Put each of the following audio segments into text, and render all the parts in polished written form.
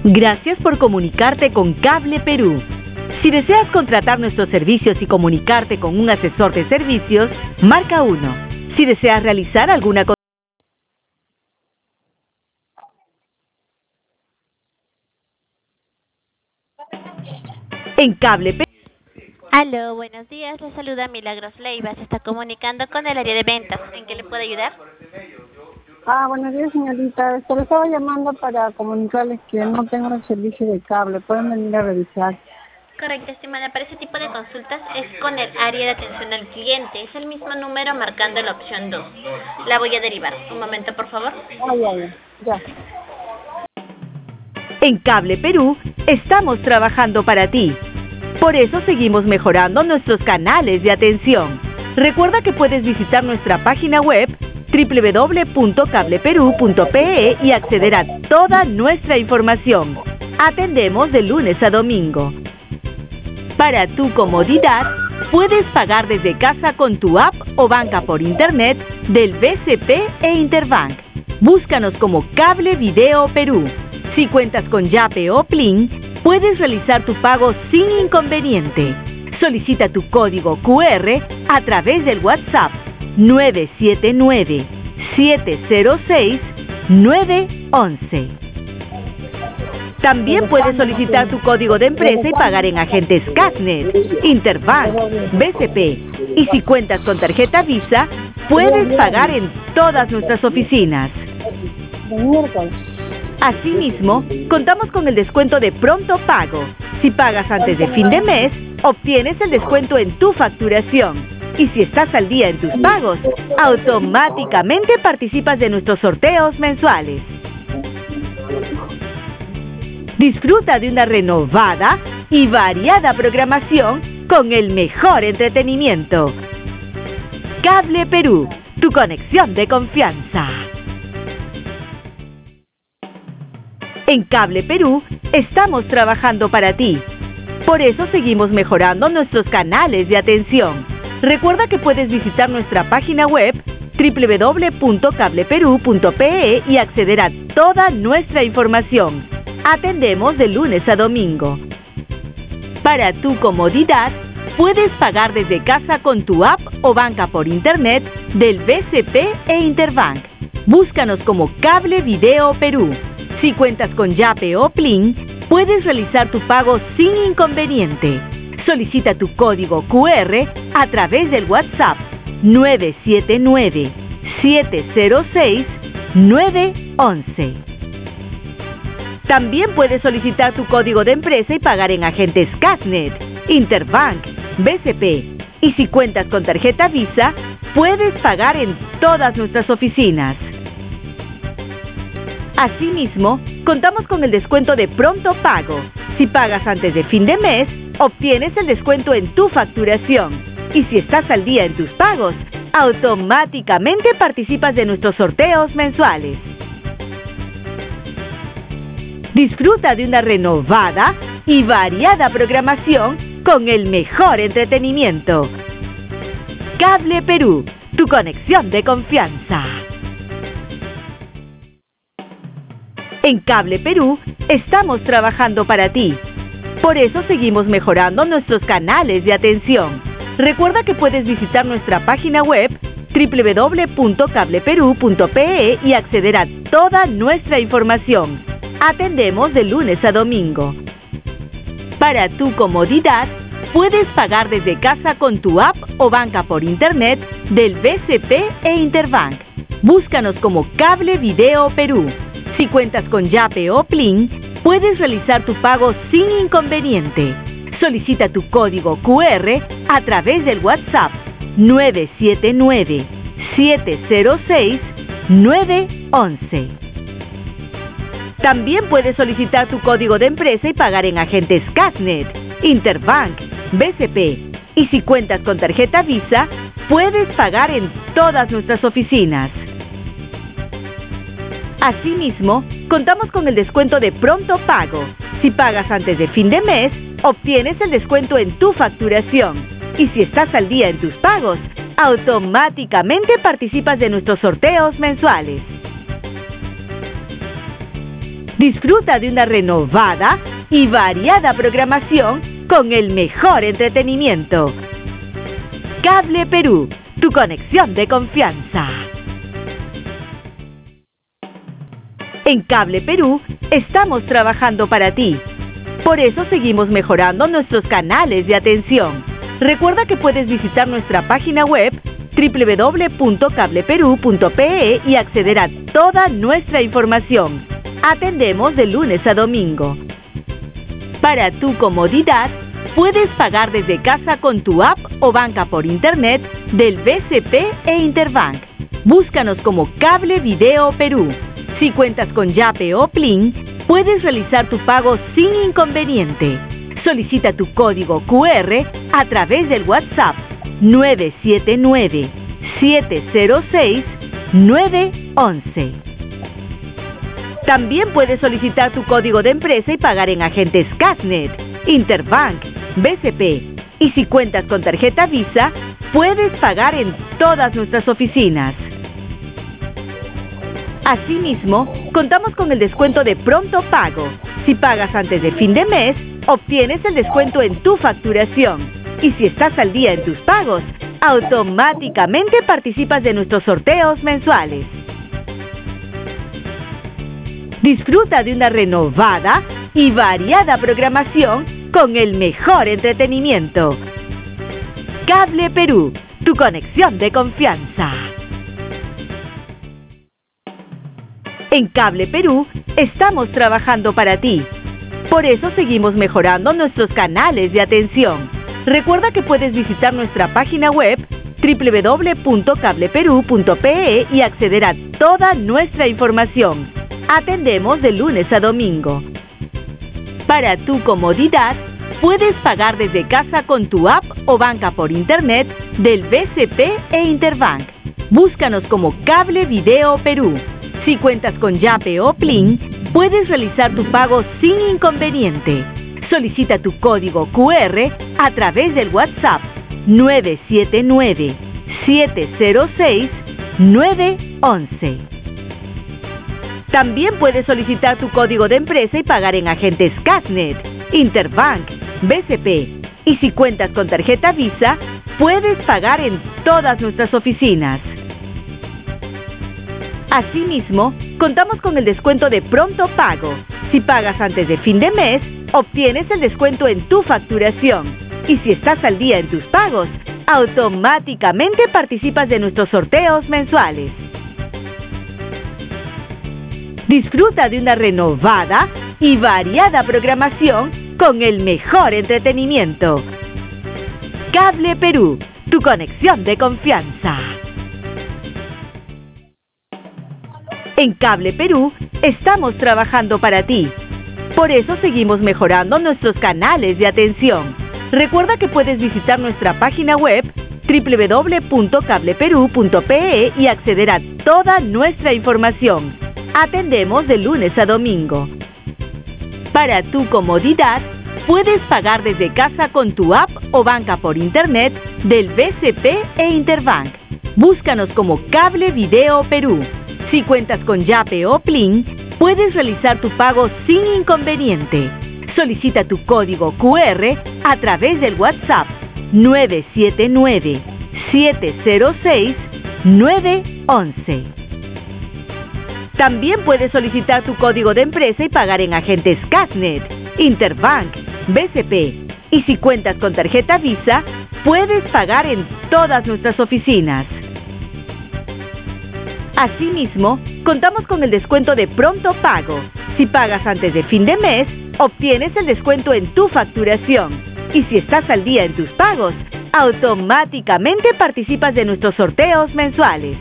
Gracias por comunicarte con Cable Perú. Si deseas contratar nuestros servicios y comunicarte con un asesor de servicios, marca 1. Si deseas realizar alguna cosa en Cable Perú. Aló, buenos días. Le saluda Milagros Leiva. Se está comunicando con el área de ventas. ¿En qué le puedo ayudar? Buenos días, señorita. Le estaba llamando para comunicarles que no tengo el servicio de cable. Pueden venir a revisar. Correcto, estimada. Para ese tipo de consultas es con el área de atención al cliente. Es el mismo número marcando la opción 2. La voy a derivar. Un momento, por favor. Ya. En Cable Perú estamos trabajando para ti. Por eso seguimos mejorando nuestros canales de atención. Recuerda que puedes visitar nuestra página web www.cableperú.pe y acceder a toda nuestra información. Atendemos de lunes a domingo. Para tu comodidad, puedes pagar desde casa con tu app o banca por internet del BCP e Interbank. Búscanos como Cable Video Perú. Si cuentas con Yape o Plin, puedes realizar tu pago sin inconveniente. Solicita tu código QR a través del WhatsApp 979-706-911. También puedes solicitar tu código de empresa y pagar en agentes Casnet, Interbank, BCP. Y si cuentas con tarjeta Visa, puedes pagar en todas nuestras oficinas. Asimismo, contamos con el descuento de pronto pago. Si pagas antes de fin de mes, obtienes el descuento en tu facturación. Y si estás al día en tus pagos, automáticamente participas de nuestros sorteos mensuales. Disfruta de una renovada y variada programación con el mejor entretenimiento. Cable Perú, tu conexión de confianza. En Cable Perú estamos trabajando para ti. Por eso seguimos mejorando nuestros canales de atención. Recuerda que puedes visitar nuestra página web www.cableperú.pe y acceder a toda nuestra información. Atendemos de lunes a domingo. Para tu comodidad, puedes pagar desde casa con tu app o banca por internet del BCP e Interbank. Búscanos como Cable Video Perú. Si cuentas con Yape o Plin, puedes realizar tu pago sin inconveniente. Solicita tu código QR a través del WhatsApp 979-706-911. También puedes solicitar tu código de empresa y pagar en agentes Casnet, Interbank, BCP. Y si cuentas con tarjeta Visa, puedes pagar en todas nuestras oficinas. Asimismo, contamos con el descuento de pronto pago. Si pagas antes de fin de mes, obtienes el descuento en tu facturación. Y si estás al día en tus pagos, automáticamente participas de nuestros sorteos mensuales. Disfruta de una renovada y variada programación con el mejor entretenimiento. Cable Perú, tu conexión de confianza. En Cable Perú estamos trabajando para ti. Por eso seguimos mejorando nuestros canales de atención. Recuerda que puedes visitar nuestra página web www.cableperú.pe y acceder a toda nuestra información. Atendemos de lunes a domingo. Para tu comodidad, puedes pagar desde casa con tu app o banca por internet del BCP e Interbank. Búscanos como Cable Video Perú. Si cuentas con Yape o Plin, puedes realizar tu pago sin inconveniente. Solicita tu código QR a través del WhatsApp 979-706-911. También puedes solicitar tu código de empresa y pagar en agentes Casnet, Interbank, BCP. Y si cuentas con tarjeta Visa, puedes pagar en todas nuestras oficinas. Asimismo, contamos con el descuento de pronto pago. Si pagas antes de fin de mes, obtienes el descuento en tu facturación. Y si estás al día en tus pagos, automáticamente participas de nuestros sorteos mensuales. Disfruta de una renovada y variada programación con el mejor entretenimiento. Cable Perú, tu conexión de confianza. En Cable Perú estamos trabajando para ti. Por eso seguimos mejorando nuestros canales de atención. Recuerda que puedes visitar nuestra página web www.cableperú.pe y acceder a toda nuestra información. Atendemos de lunes a domingo. Para tu comodidad, puedes pagar desde casa con tu app o banca por internet del BCP e Interbank. Búscanos como Cable Video Perú. Si cuentas con Yape o Plin, puedes realizar tu pago sin inconveniente. Solicita tu código QR a través del WhatsApp 979-706-911. También puedes solicitar tu código de empresa y pagar en agentes Casnet, Interbank, BCP. Y si cuentas con tarjeta Visa, puedes pagar en todas nuestras oficinas. Asimismo, contamos con el descuento de pronto pago. Si pagas antes de fin de mes, obtienes el descuento en tu facturación. Y si estás al día en tus pagos, automáticamente participas de nuestros sorteos mensuales. Disfruta de una renovada y variada programación con el mejor entretenimiento. Cable Perú, tu conexión de confianza. En Cable Perú estamos trabajando para ti. Por eso seguimos mejorando nuestros canales de atención. Recuerda que puedes visitar nuestra página web www.cableperú.pe y acceder a toda nuestra información. Atendemos de lunes a domingo. Para tu comodidad, puedes pagar desde casa con tu app o banca por internet del BCP e Interbank. Búscanos como Cable Video Perú. Si cuentas con Yape o Plin, puedes realizar tu pago sin inconveniente. Solicita tu código QR a través del WhatsApp 979-706-911. También puedes solicitar tu código de empresa y pagar en agentes Casnet, Interbank, BCP. Y si cuentas con tarjeta Visa, puedes pagar en todas nuestras oficinas. Asimismo, contamos con el descuento de pronto pago. Si pagas antes de fin de mes, obtienes el descuento en tu facturación. Y si estás al día en tus pagos, automáticamente participas de nuestros sorteos mensuales. Disfruta de una renovada y variada programación con el mejor entretenimiento. Cable Perú, tu conexión de confianza. En Cable Perú estamos trabajando para ti. Por eso seguimos mejorando nuestros canales de atención. Recuerda que puedes visitar nuestra página web www.cableperú.pe y acceder a toda nuestra información. Atendemos de lunes a domingo. Para tu comodidad, puedes pagar desde casa con tu app o banca por internet del BCP e Interbank. Búscanos como Cable Video Perú. Si cuentas con Yape o Plin, puedes realizar tu pago sin inconveniente. Solicita tu código QR a través del WhatsApp 979-706-911. También puedes solicitar tu código de empresa y pagar en agentes Casnet, Interbank, BCP. Y si cuentas con tarjeta Visa, puedes pagar en todas nuestras oficinas. Asimismo, contamos con el descuento de pronto pago. Si pagas antes de fin de mes, obtienes el descuento en tu facturación. Y si estás al día en tus pagos, automáticamente participas de nuestros sorteos mensuales.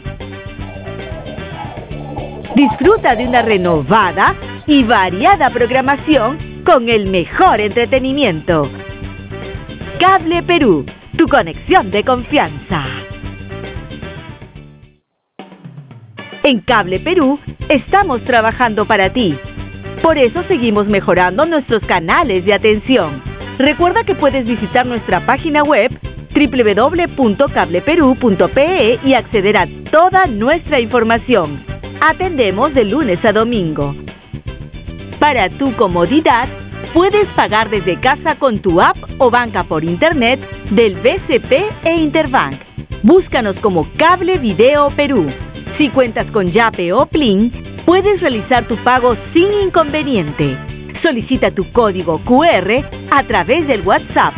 Disfruta de una renovada y variada programación con el mejor entretenimiento. Cable Perú, tu conexión de confianza. En Cable Perú estamos trabajando para ti. Por eso seguimos mejorando nuestros canales de atención. Recuerda que puedes visitar nuestra página web www.cableperú.pe y acceder a toda nuestra información. Atendemos de lunes a domingo. Para tu comodidad, puedes pagar desde casa con tu app o banca por internet del BCP e Interbank. Búscanos como Cable Video Perú. Si cuentas con Yape o Plin, puedes realizar tu pago sin inconveniente. Solicita tu código QR a través del WhatsApp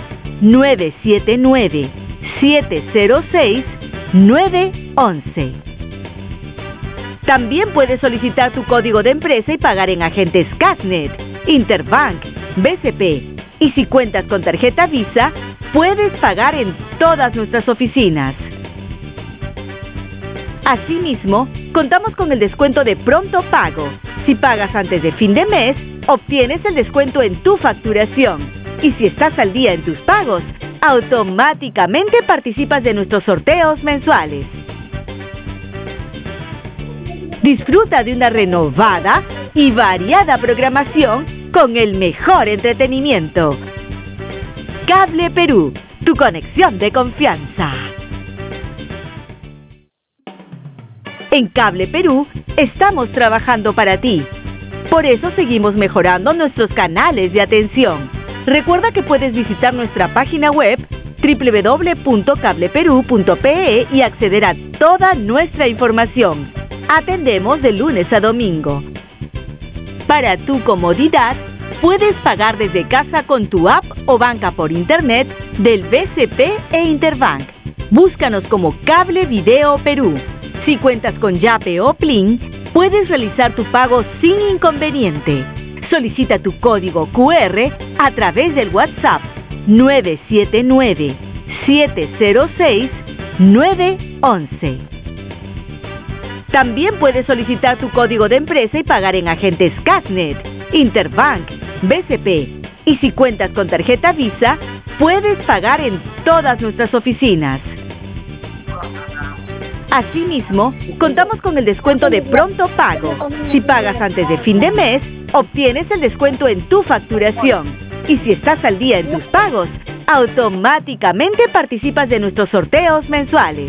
979-706-911. También puedes solicitar tu código de empresa y pagar en agentes Casnet, Interbank, BCP. Y si cuentas con tarjeta Visa, puedes pagar en todas nuestras oficinas. Asimismo, contamos con el descuento de Pronto Pago. Si pagas antes de fin de mes, obtienes el descuento en tu facturación. Y si estás al día en tus pagos, automáticamente participas de nuestros sorteos mensuales. Disfruta de una renovada y variada programación con el mejor entretenimiento. Cable Perú, tu conexión de confianza. En Cable Perú estamos trabajando para ti. Por eso seguimos mejorando nuestros canales de atención. Recuerda que puedes visitar nuestra página web www.cableperú.pe y acceder a toda nuestra información. Atendemos de lunes a domingo. Para tu comodidad, puedes pagar desde casa con tu app o banca por internet del BCP e Interbank. Búscanos como Cable Video Perú. Si cuentas con Yape o Plin, puedes realizar tu pago sin inconveniente. Solicita tu código QR a través del WhatsApp 979-706-911. También puedes solicitar tu código de empresa y pagar en agentes Casnet, Interbank, BCP. Y si cuentas con tarjeta Visa, puedes pagar en todas nuestras oficinas. Asimismo, contamos con el descuento de Pronto Pago. Si pagas antes de fin de mes, obtienes el descuento en tu facturación. Y si estás al día en tus pagos, automáticamente participas de nuestros sorteos mensuales.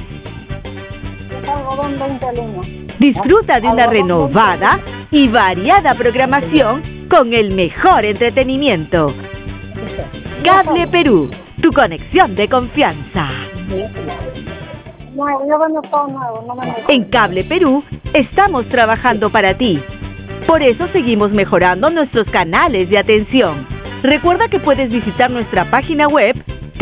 Disfruta de una renovada y variada programación con el mejor entretenimiento. Cable Perú, tu conexión de confianza. En Cable Perú estamos trabajando para ti. Por eso seguimos mejorando nuestros canales de atención. Recuerda que puedes visitar nuestra página web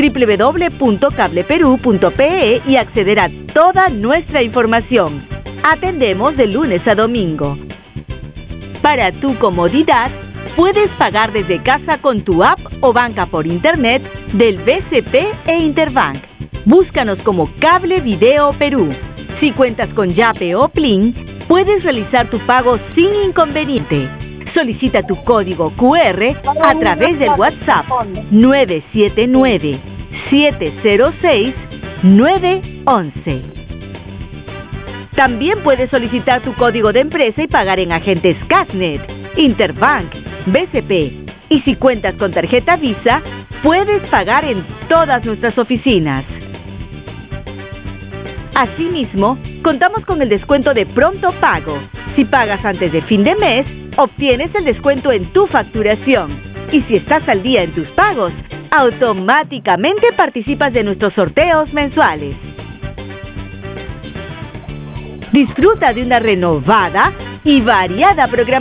www.cableperú.pe y acceder a toda nuestra información. Atendemos de lunes a domingo. Para tu comodidad, puedes pagar desde casa con tu app o banca por internet del BCP e Interbank. Búscanos como Cable Video Perú. Si cuentas con Yape o Plin, puedes realizar tu pago sin inconveniente. Solicita tu código QR a través del WhatsApp 979-706-911. También puedes solicitar tu código de empresa y pagar en agentes Casnet, Interbank, BCP. Y si cuentas con tarjeta Visa, puedes pagar en todas nuestras oficinas. Asimismo, contamos con el descuento de Pronto Pago. Si pagas antes de fin de mes, obtienes el descuento en tu facturación. Y si estás al día en tus pagos, automáticamente participas de nuestros sorteos mensuales. Disfruta de una renovada y variada programación